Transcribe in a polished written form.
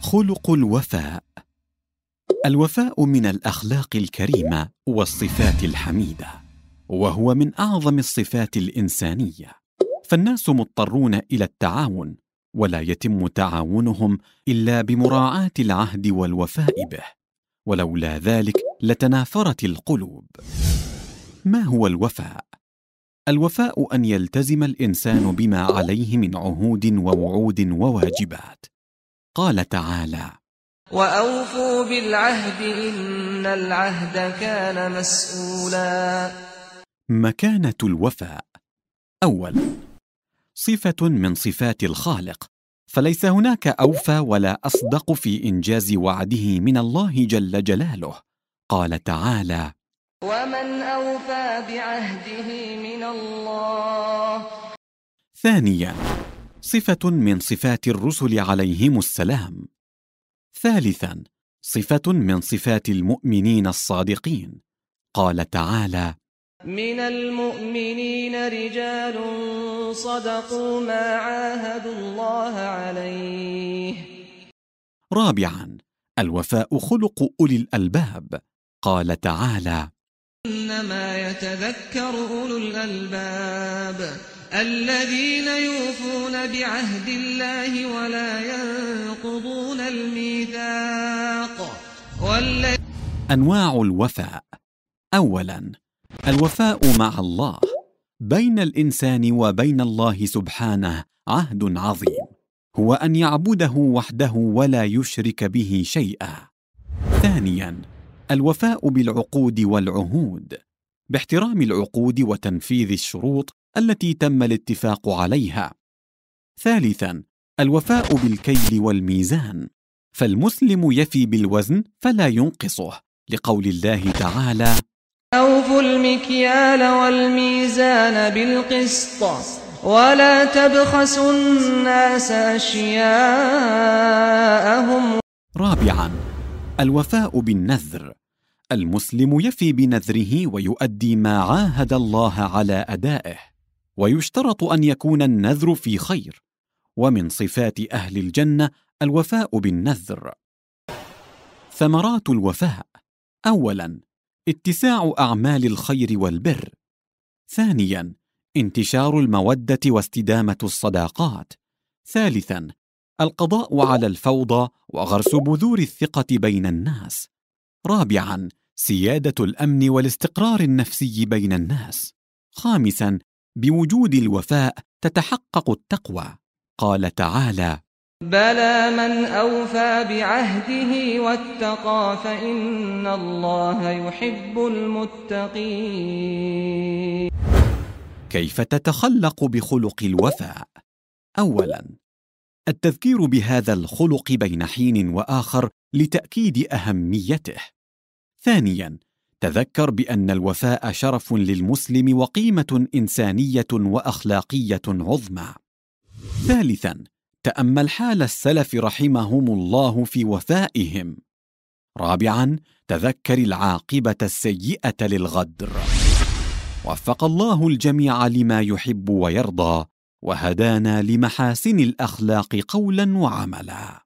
خلق الوفاء. الوفاء من الأخلاق الكريمة والصفات الحميدة، وهو من أعظم الصفات الإنسانية، فالناس مضطرون إلى التعاون، ولا يتم تعاونهم إلا بمراعاة العهد والوفاء به، ولولا ذلك لتنافرت القلوب. ما هو الوفاء؟ الوفاء أن يلتزم الإنسان بما عليه من عهود ووعود وواجبات. قال تعالى: وأوفوا بالعهد إن العهد كان مسؤولا. مكانة الوفاء. أولا، صفة من صفات الخالق، فليس هناك أوفى ولا أصدق في إنجاز وعده من الله جل جلاله. قال تعالى: ومن أوفى بعهده من الله. ثانيا، صفة من صفات الرسل عليهم السلام. ثالثا، صفة من صفات المؤمنين الصادقين. قال تعالى: من المؤمنين رجال صدقوا ما عاهدوا الله عليه. رابعا، الوفاء خلق أولي الألباب. قال تعالى: إنما يتذكر أولو الألباب الذين يوفون بعهد الله ولا ينقضون الميثاق. أنواع الوفاء. أولا، الوفاء مع الله. بين الإنسان وبين الله سبحانه عهد عظيم، هو أن يعبده وحده ولا يشرك به شيئا. ثانيا، الوفاء بالعقود والعهود، باحترام العقود وتنفيذ الشروط التي تم الاتفاق عليها. ثالثا، الوفاء بالكيل والميزان، فالمسلم يفي بالوزن فلا ينقصه، لقول الله تعالى: أوفوا المكيال والميزان بالقسط ولا تبخسوا الناس أشياءهم. رابعا، الوفاء بالنذر، المسلم يفي بنذره ويؤدي ما عاهد الله على أدائه، ويشترط أن يكون النذر في خير، ومن صفات أهل الجنة الوفاء بالنذر. ثمرات الوفاء. أولا، اتساع أعمال الخير والبر. ثانيا، انتشار المودة واستدامة الصداقات. ثالثا، القضاء على الفوضى وغرس بذور الثقة بين الناس. رابعا، سيادة الأمن والاستقرار النفسي بين الناس. خامسا، بوجود الوفاء تتحقق التقوى. قال تعالى: بلى من أوفى بعهده واتقى فإن الله يحب المتقين. كيف تتخلق بخلق الوفاء؟ أولا، التذكير بهذا الخلق بين حين وآخر لتأكيد أهميته. ثانيا، تذكر بأن الوفاء شرف للمسلم وقيمة إنسانية وأخلاقية عظمى. ثالثا، تأمل حال السلف رحمهم الله في وفائهم. رابعا، تذكر العاقبة السيئة للغدر. وفق الله الجميع لما يحب ويرضى، وهدانا لمحاسن الأخلاق قولا وعملا.